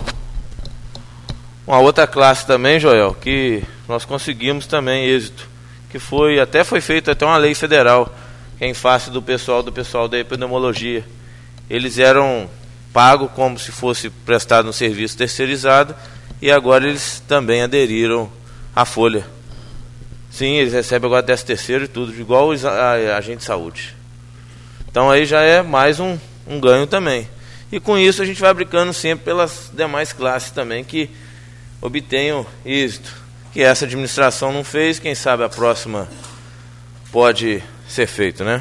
outra classe também, Joel, que nós conseguimos também êxito. Que foi feita até uma lei federal, que é em face do pessoal da epidemiologia. Eles eram pagos como se fosse prestado um serviço terceirizado, e agora eles também aderiram à folha. Sim, eles recebem agora 13º e tudo, igual a agente de saúde. Então aí já é mais um ganho também. E com isso a gente vai brincando sempre pelas demais classes também que obtenham êxito. Que essa administração não fez, quem sabe a próxima pode ser feito, né?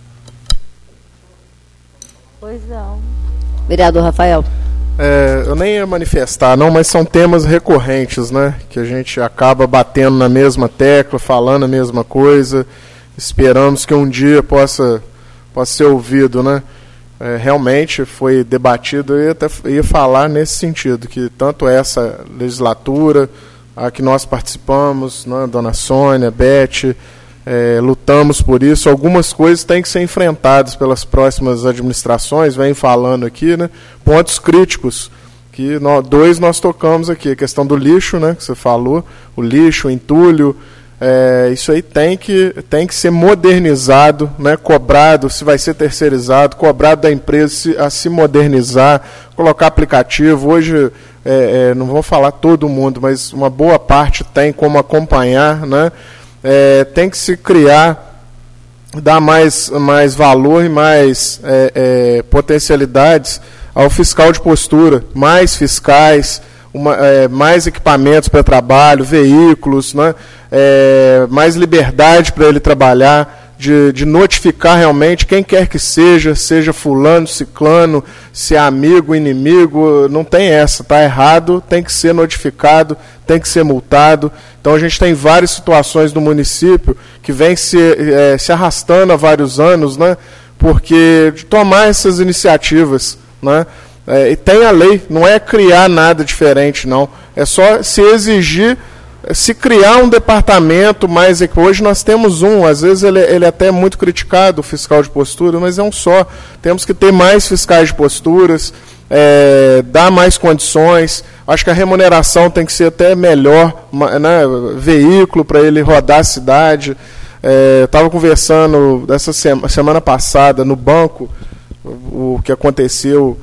Pois não. Vereador Rafael. Eu nem ia manifestar, não, mas são temas recorrentes, né? Que a gente acaba batendo na mesma tecla, falando a mesma coisa. Esperamos que um dia possa ser ouvido, né? Realmente foi debatido, eu até ia falar nesse sentido, que tanto essa legislatura, a que nós participamos, né, dona Sônia, Beth, lutamos por isso. Algumas coisas têm que ser enfrentadas pelas próximas administrações, vem falando aqui, né, pontos críticos, que nós tocamos aqui, a questão do lixo, né, que você falou, o lixo, o entulho, Isso aí tem que ser modernizado, né? Cobrado, se vai ser terceirizado, cobrado da empresa a se modernizar, colocar aplicativo. Hoje, não vou falar todo mundo, mas uma boa parte tem como acompanhar, né? Tem que se criar, dar mais valor e mais potencialidades ao fiscal de postura, mais fiscais, mais equipamentos para trabalho, veículos, né? Mais liberdade para ele trabalhar, de notificar realmente quem quer que seja fulano, ciclano, se é amigo, inimigo, não tem essa, está errado, tem que ser notificado, tem que ser multado. Então a gente tem várias situações no município que vem se arrastando há vários anos, né? Porque de tomar essas iniciativas, né? E tem a lei, não é criar nada diferente, não. É só se exigir, se criar um departamento mais... Hoje nós temos às vezes ele é até muito criticado, o fiscal de postura, mas é um só. Temos que ter mais fiscais de posturas, dar mais condições. Acho que a remuneração tem que ser até melhor, né? Veículo para ele rodar a cidade. Estava conversando essa semana passada no banco, o que aconteceu...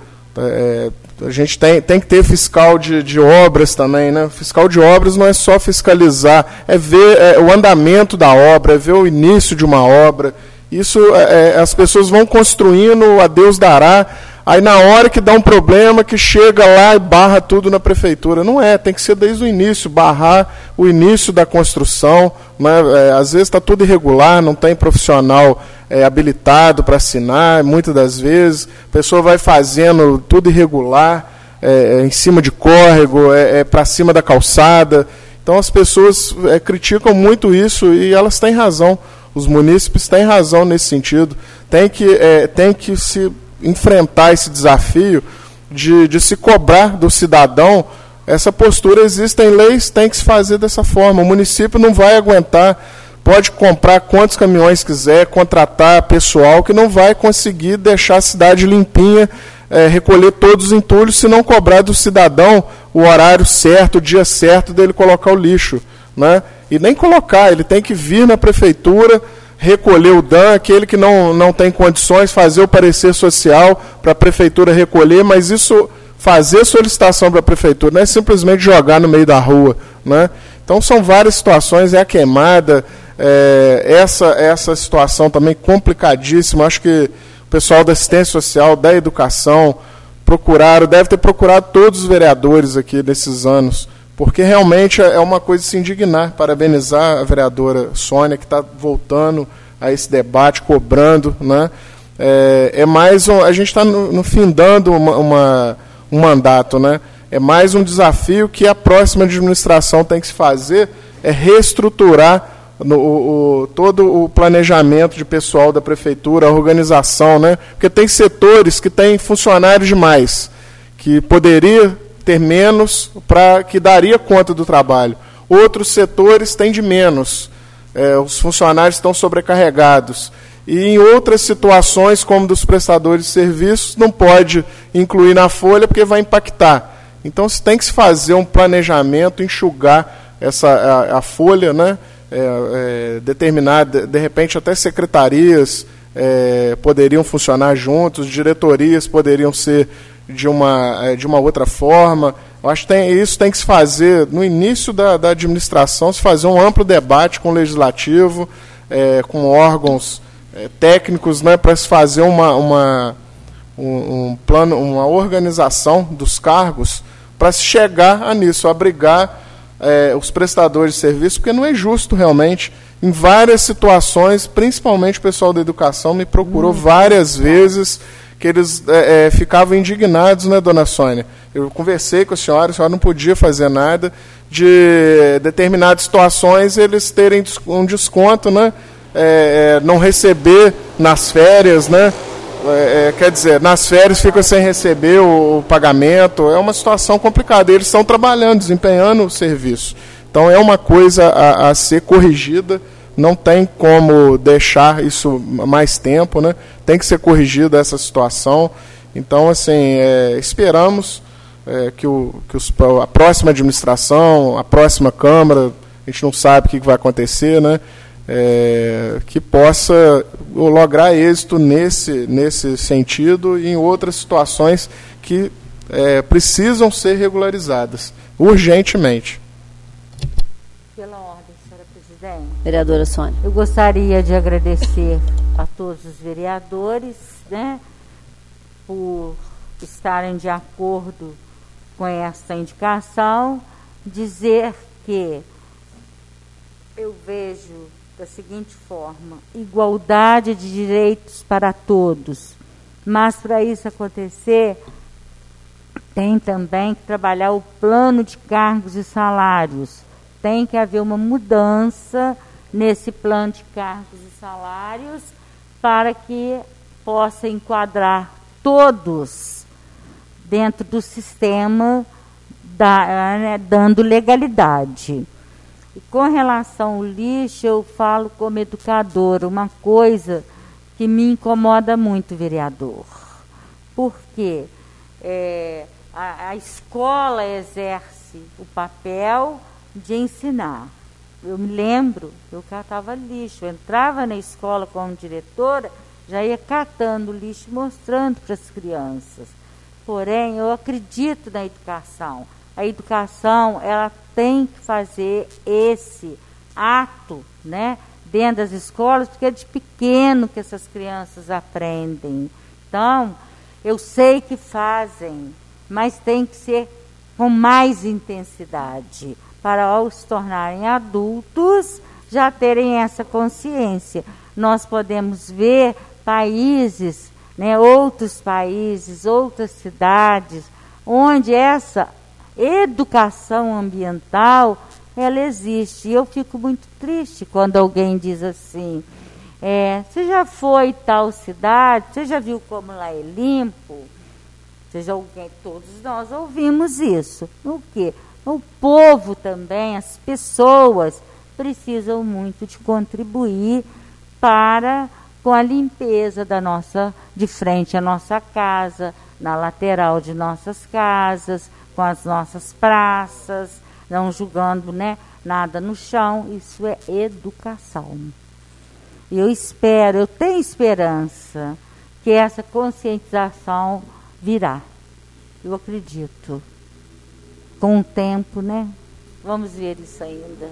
a gente tem que ter fiscal de obras também, né? Fiscal de obras não é só fiscalizar, é ver o andamento da obra, é ver o início de uma obra. Isso as pessoas vão construindo, a Deus dará. Aí na hora que dá um problema, que chega lá e barra tudo na prefeitura. Não tem que ser desde o início, barrar o início da construção, né? Às vezes está tudo irregular, não tem profissional habilitado para assinar, muitas das vezes. A pessoa vai fazendo tudo irregular, em cima de córrego, para cima da calçada. Então as pessoas criticam muito isso e elas têm razão. Os munícipes têm razão nesse sentido. Tem que se enfrentar esse desafio de se cobrar do cidadão essa postura. Existem leis, tem que se fazer dessa forma. O município não vai aguentar, pode comprar quantos caminhões quiser, contratar pessoal que não vai conseguir deixar a cidade limpinha, recolher todos os entulhos, se não cobrar do cidadão o horário certo, o dia certo dele colocar o lixo, né? E nem colocar, ele tem que vir na prefeitura, recolher o DAN, aquele que não tem condições, fazer o parecer social para a prefeitura recolher, mas isso, fazer solicitação para a prefeitura, não é simplesmente jogar no meio da rua, né? Então são várias situações, a queimada, essa situação também complicadíssima. Acho que o pessoal da assistência social, da educação, deve ter procurado todos os vereadores aqui desses anos, porque realmente é uma coisa de se indignar. Parabenizar a vereadora Sônia, que está voltando a esse debate, cobrando, né? A gente está findando um mandato, né? É mais um desafio que a próxima administração tem que se fazer, reestruturar todo o planejamento de pessoal da prefeitura, a organização, né? Porque tem setores que têm funcionários demais, que poderia ter menos, que daria conta do trabalho. Outros setores têm de menos, os funcionários estão sobrecarregados. E em outras situações, como dos prestadores de serviços, não pode incluir na folha porque vai impactar. Então, tem que se fazer um planejamento, enxugar a folha, né? Determinar, de repente, até secretarias poderiam funcionar juntos, diretorias poderiam ser de uma outra forma. Eu acho que isso tem que se fazer no início da administração, se fazer um amplo debate com o legislativo, com órgãos técnicos, né, para se fazer um plano, uma organização dos cargos para se chegar nisso, abrigar os prestadores de serviço, porque não é justo realmente. Em várias situações, principalmente o pessoal da educação me procurou várias vezes, que eles ficavam indignados, né, dona Sônia? Eu conversei com a senhora não podia fazer nada, de determinadas situações eles terem um desconto, né? Não receber nas férias, né? Quer dizer, nas férias ficam sem receber o pagamento, é uma situação complicada. Eles estão trabalhando, desempenhando o serviço. Então é uma coisa a ser corrigida, não tem como deixar isso mais tempo, né? Tem que ser corrigida essa situação. Então, assim, esperamos que a próxima administração, a próxima Câmara, a gente não sabe o que vai acontecer, né? Que possa lograr êxito nesse sentido e em outras situações que precisam ser regularizadas urgentemente. Pela ordem, senhora presidente. Vereadora Sônia. Eu gostaria de agradecer a todos os vereadores, né, por estarem de acordo com esta indicação, dizer que eu vejo da seguinte forma: igualdade de direitos para todos, mas para isso acontecer tem também que trabalhar o plano de cargos e salários, tem que haver uma mudança nesse plano de cargos e salários para que possa enquadrar todos dentro do sistema, dando legalidade. E com relação ao lixo, eu falo como educadora, uma coisa que me incomoda muito, vereador. Porque a escola exerce o papel de ensinar. Eu me lembro, eu catava lixo, eu entrava na escola como diretora, já ia catando lixo, mostrando para as crianças. Porém, eu acredito na educação. A educação, ela tem que fazer esse ato, né, dentro das escolas, porque é de pequeno que essas crianças aprendem. Então, eu sei que fazem, mas tem que ser com mais intensidade, para ao se tornarem adultos, já terem essa consciência. Nós podemos ver países, né, outros países, outras cidades, onde essa educação ambiental, ela existe. E eu fico muito triste quando alguém diz assim, você já foi em tal cidade, você já viu como lá é limpo? Todos nós ouvimos isso. O quê? O povo também, as pessoas, precisam muito de contribuir com a limpeza de frente à nossa casa, na lateral de nossas casas, com as nossas praças, não jogando, né, nada no chão. Isso é educação. E eu tenho esperança que essa conscientização virá. Eu acredito. Com o tempo, né? Vamos ver isso ainda.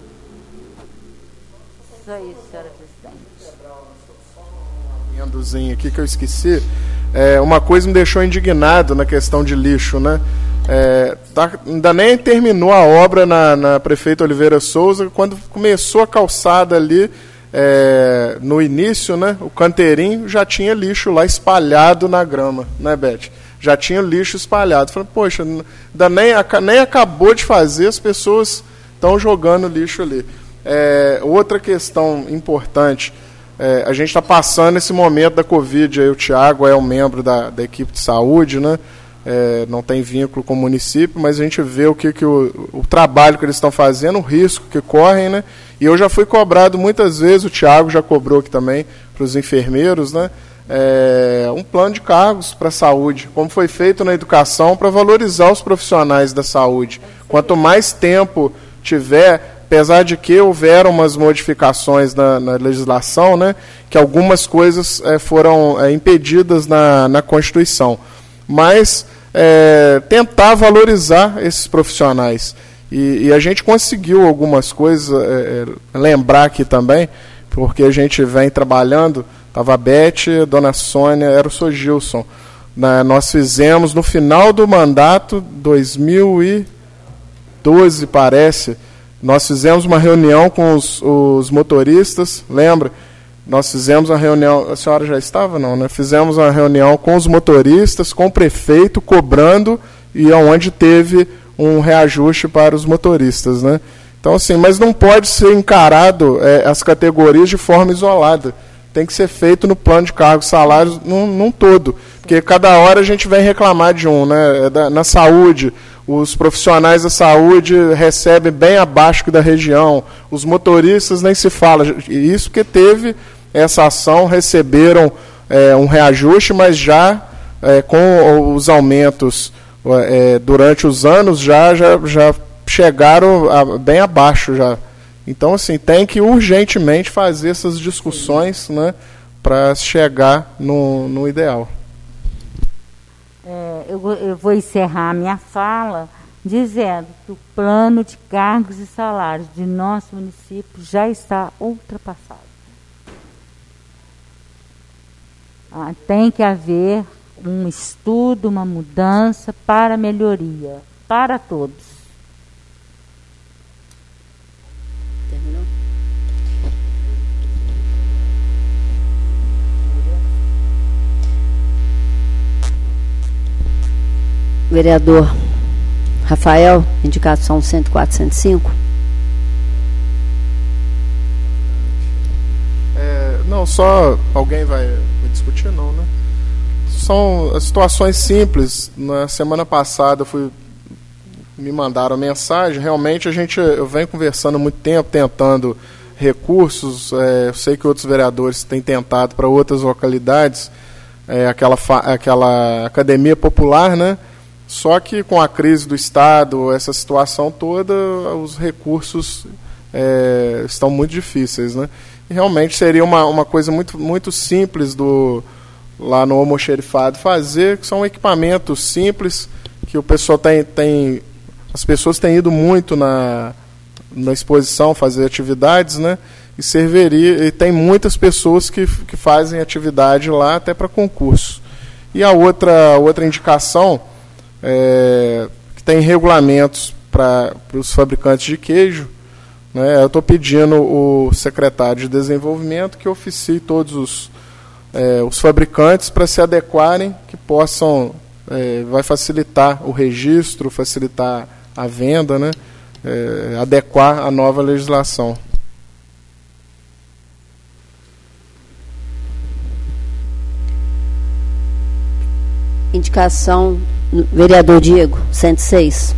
Isso aí, senhora presidente. Endozinho aqui que eu esqueci. Uma coisa me deixou indignado na questão de lixo, né? Ainda nem terminou a obra na Prefeita Oliveira Souza, quando começou a calçada ali, no início, né? O canteirinho já tinha lixo lá espalhado na grama, né, Beth? Já tinha lixo espalhado. Falei, poxa, ainda nem acabou de fazer, as pessoas estão jogando lixo ali. Outra questão importante, a gente está passando esse momento da Covid, aí o Tiago é um membro da equipe de saúde, né? Não tem vínculo com o município, mas a gente vê o trabalho que eles estão fazendo, o risco que correm, né? E eu já fui cobrado muitas vezes, o Tiago já cobrou aqui também, para os enfermeiros, né? Um plano de cargos para a saúde, como foi feito na educação, para valorizar os profissionais da saúde. Quanto mais tempo tiver, apesar de que houveram umas modificações na legislação, né, que algumas coisas foram impedidas na Constituição, mas tentar valorizar esses profissionais. E a gente conseguiu algumas coisas, lembrar aqui também, porque a gente vem trabalhando. Estava a Beth, a dona Sônia, era o Sr. Gilson. Nós fizemos, no final do mandato, 2012, parece, nós fizemos uma reunião com os motoristas, lembra? Nós fizemos uma reunião, a senhora já estava? Não, né? Fizemos uma reunião com os motoristas, com o prefeito, cobrando, e onde teve um reajuste para os motoristas, né? Então, assim, mas não pode ser encarado as categorias de forma isolada. Tem que ser feito no plano de cargos e salários num todo. Porque cada hora a gente vem reclamar de um, né? Na saúde, os profissionais da saúde recebem bem abaixo que da região. Os motoristas nem se fala. Isso porque teve essa ação, receberam um reajuste, mas já com os aumentos durante os anos já chegaram bem abaixo já. Então, assim, tem que urgentemente fazer essas discussões, né, para chegar no ideal. Eu vou encerrar a minha fala dizendo que o plano de cargos e salários de nosso município já está ultrapassado. Tem que haver um estudo, uma mudança para melhoria, para todos. Terminou? Vereador Rafael, indicação 104, 105. Não, só alguém vai discutir, não, né? São situações simples. Na semana passada me mandaram mensagem. Realmente eu venho conversando há muito tempo, tentando recursos. Eu sei que outros vereadores têm tentado para outras localidades, aquela academia popular, né? Só que com a crise do Estado, essa situação toda, os recursos estão muito difíceis, né? E realmente seria uma coisa muito, muito simples lá no almoxerifado fazer, que são equipamentos simples, que o pessoal as pessoas têm ido muito na exposição fazer atividades, né? E tem muitas pessoas que fazem atividade lá até para concurso. E a outra indicação, que tem regulamentos para os fabricantes de queijo, né? Eu estou pedindo o secretário de Desenvolvimento que oficie todos os fabricantes para se adequarem, que possam, vai facilitar o registro, facilitar a venda, né? Adequar a nova legislação. Indicação, vereador Diego, 106.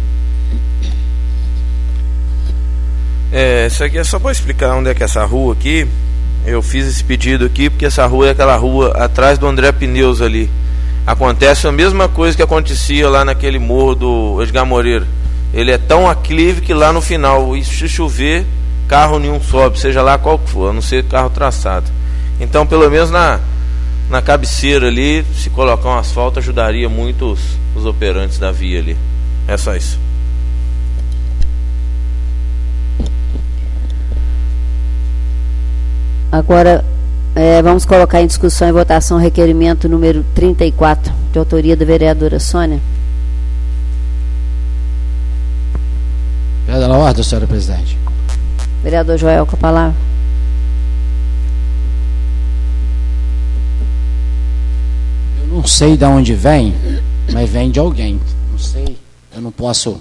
Isso aqui é só para explicar onde é que é essa rua aqui. Eu fiz esse pedido aqui porque essa rua é aquela rua atrás do André Pneus ali. Acontece a mesma coisa que acontecia lá naquele morro do Edgar Moreira. Ele é tão aclive que lá no final, se chover, carro nenhum sobe, seja lá qual que for, a não ser carro traçado. Então, pelo menos na cabeceira ali, se colocar um asfalto, ajudaria muito os operantes da via ali. É só isso. Agora, vamos colocar em discussão e votação o requerimento número 34, de autoria da vereadora Sônia. Pela ordem, senhora presidente. Vereador Joel, com a palavra. Eu não sei de onde vem, mas vem de alguém. Não sei, eu não posso...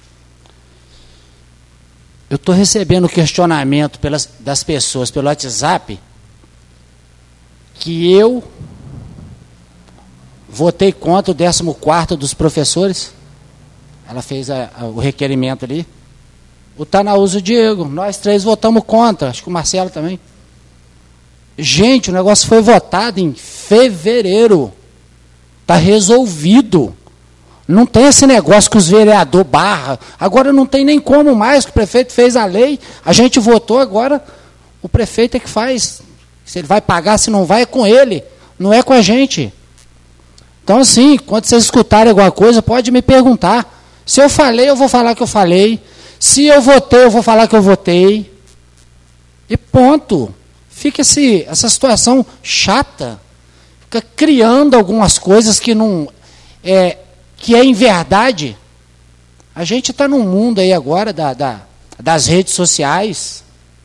Eu estou recebendo questionamento das pessoas pelo WhatsApp que eu votei contra o 14º dos professores. Ela fez o requerimento ali. O Tanaúso Diego, nós três votamos contra, acho que o Marcelo também. Gente, o negócio foi votado em fevereiro. Está resolvido. Não tem esse negócio que os vereadores barra. Agora não tem nem como mais, que o prefeito fez a lei, a gente votou, agora o prefeito é que faz. Se ele vai pagar, se não vai, é com ele, não é com a gente. Então, assim, quando vocês escutarem alguma coisa, pode me perguntar. Se eu falei, eu vou falar que eu falei. Se eu votei, eu vou falar que eu votei. E ponto. Fica essa situação chata. Fica criando algumas coisas que não... que é em verdade. A gente está num mundo aí agora das redes sociais.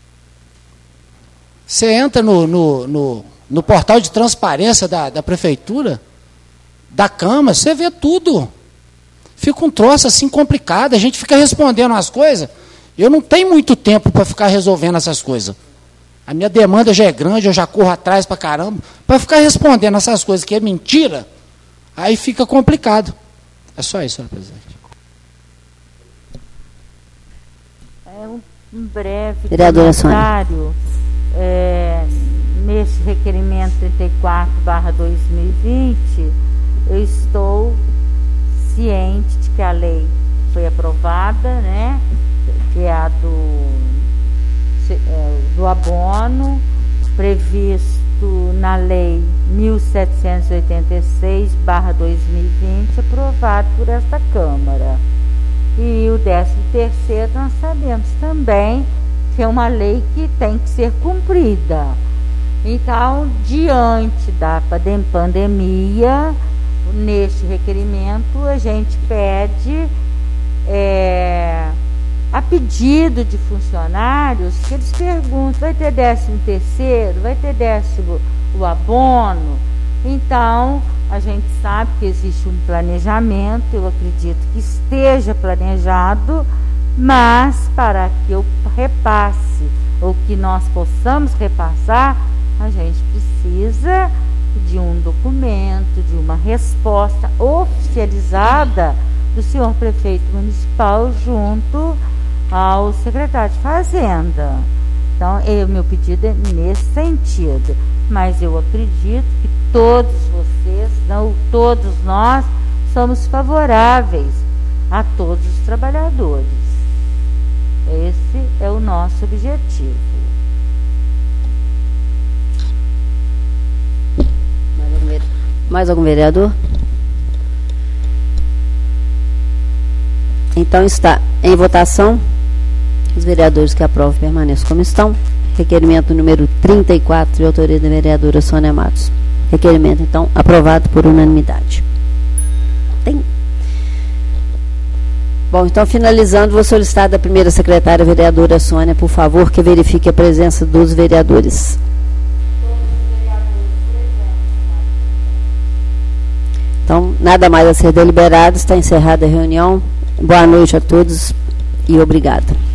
Você entra no portal de transparência da prefeitura, da Câmara, você vê tudo. Fica um troço assim complicado, a gente fica respondendo as coisas. Eu não tenho muito tempo para ficar resolvendo essas coisas. A minha demanda já é grande, eu já corro atrás para caramba. Para ficar respondendo essas coisas que é mentira, aí fica complicado. É só isso, senhora presidente. Um breve vereadora comentário. Nesse requerimento 34/2020, eu estou ciente de que a lei foi aprovada, né? Que é a do abono previsto na Lei 1786/2020, aprovado por esta Câmara. E o 13º, nós sabemos também que é uma lei que tem que ser cumprida. Então, diante da pandemia, neste requerimento, a gente pede, a pedido de funcionários, que eles perguntam: vai ter 13º? Vai ter o abono? Então, a gente sabe que existe um planejamento, eu acredito que esteja planejado, mas para que eu repasse, ou que nós possamos repassar, a gente precisa de um documento, de uma resposta oficializada do senhor prefeito municipal junto ao secretário de Fazenda. Então, meu pedido é nesse sentido. Mas eu acredito que todos vocês, não todos nós, somos favoráveis a todos os trabalhadores. Esse é o nosso objetivo. Mais algum vereador? Então está em votação. Os vereadores que aprovam permaneçam como estão. Requerimento número 34, de autoria da vereadora Sônia Matos. Requerimento, então, aprovado por unanimidade. Tem. Bom, então, finalizando, vou solicitar da primeira secretária, vereadora Sônia, por favor, que verifique a presença dos vereadores. Então, nada mais a ser deliberado, está encerrada a reunião. Boa noite a todos e obrigada.